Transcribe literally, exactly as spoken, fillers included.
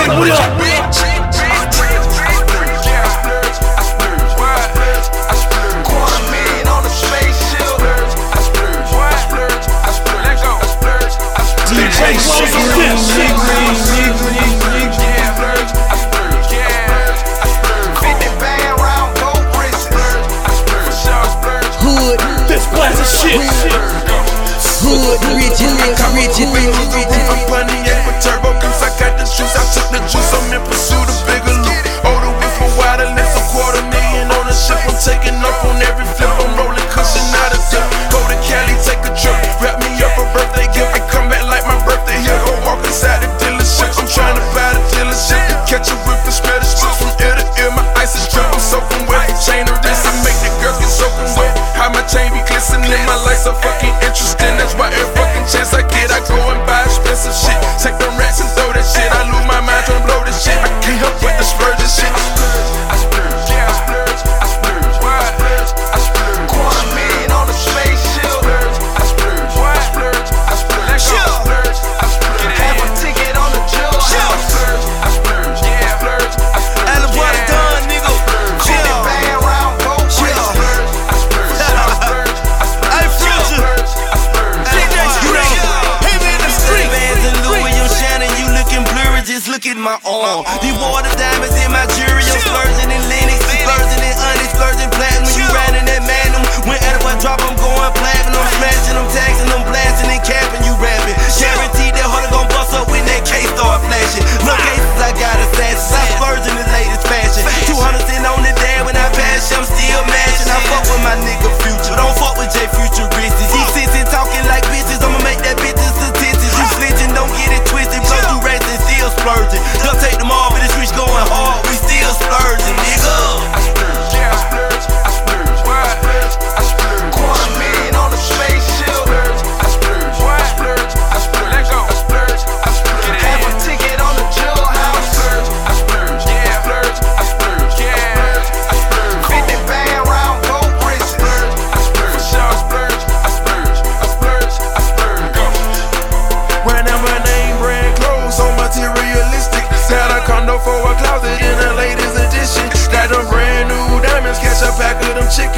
What up? D J Hood, this blast of shit. Hood, rich, rich, rich, rich, rich. I'm Pontiac with turbo, cause I got the juice. I took the juice, I'm in pursuit of bigger loot. Older whip for wider, less a quarter million on the ship. I'm taking up on every flip, I'm rolling cushion out of dip. Go to Cali, take a trip, wrap me up a birthday gift. I come back like my birthday here, go walk inside the dealership. I'm trying to buy the dealership, catch a whip and smell the strips from ear to ear. My ice is drip, I'm soaking wet. Chain of wrist, I make the girls get soaking wet. How my chain be glistening, my life so fucking interesting. That's why every fucking chance I get, I go and buy expensive shit. Take them rats and throw that shit. I lose my mind trying to blow this shit. I can't help but to splurge this shit. I splurge, yeah, I splurge, I splurge, I splurge, I splurge. Quarter million on the spaceship. I splurge, I splurge, I splurge, I splurge, I splurge. Have a ticket on the jail. I splurge, I splurge, yeah, I splurge, I splurge. And the water done, nigga. Chill. Bang round, go chill. I splurge, I splurge, I splurge, I splurge. Hey, Future. I splurge, D J Scream. Hey, man, the street. Bands and Louis, I'm shining, you looking blurry. Just look at my arm. These water diamonds in my jewelry. I'm splurging in Linux, splurging in Onyx, splurging platinum. You riding that Magnum. When Edward drop, I'm going platinum. I'm smashing, I'm taxing, I'm blasting and capping. You rapping. Guaranteed that harder gon' bust up when that case start flashing. No cases, I got assassins. I splurge in the latest fashion. two hundred cent on the dad when I pass you, I'm still mashing. I fuck with my nigga Future. Don't fuck with J Futuristics. He sits and talking like bitches. I'ma make that bitches statistics. You snitching, don't get it twisted. Blow through rats and still splurging. Don't take them all, but this switch going hard. We still splurging, nigga. I splurge, yeah, I splurge, I splurge, I splurge, I splurge. Quarter million on the spaceship. I splurge, I splurge, I splurge, I splurge, I splurge. Have a ticket on the jailhouse. I splurge, yeah, I splurge, I splurge, yeah, I splurge. Fifty band round, go prison. I splurge, I splurge, I splurge, I splurge, I splurge. Go. Whenever name brand clothes, so materialistic. Got a condo for a closet in the latest edition. Got them brand new diamonds, catch a pack of them chicken